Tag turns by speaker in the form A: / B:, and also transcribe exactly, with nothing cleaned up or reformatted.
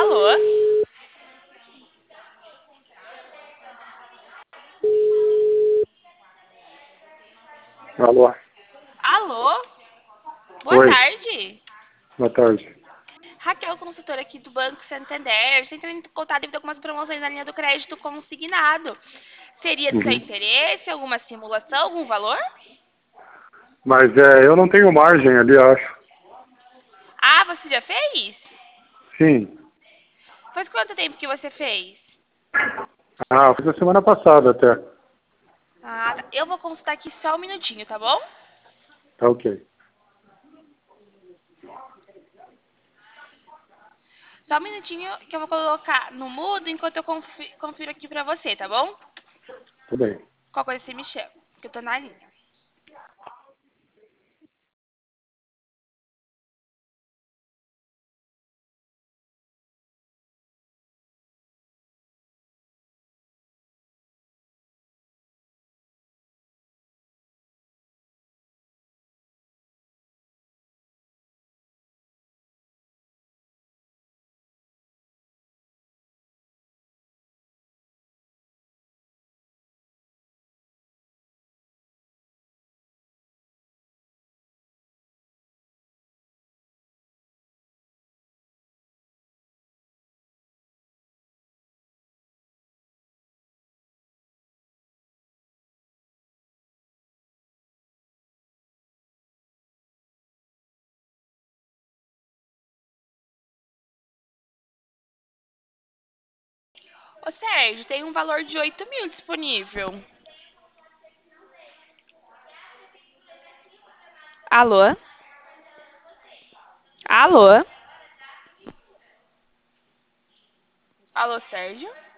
A: Alô?
B: Alô?
A: Alô? Boa
B: Oi,
A: tarde.
B: boa tarde.
A: Raquel, consultora aqui do Banco Santander. Você entrou em contato devido a algumas promoções na linha do crédito consignado. Seria do seu
B: Uhum.
A: interesse alguma simulação, algum valor?
B: Mas é, eu não tenho margem ali, acho.
A: Ah, você já fez?
B: Sim.
A: Faz quanto tempo que você fez?
B: Ah, foi a semana passada até.
A: Ah, tá. Eu vou consultar aqui só um minutinho, tá bom?
B: Tá ok.
A: Só um minutinho que eu vou colocar no mudo enquanto eu confi- confiro aqui pra você, tá bom?
B: Tudo bem.
A: Qual coisa você me chama, que eu tô na linha. Ô Sérgio, tem um valor de oito mil disponível. Alô? Alô? Alô, Sérgio?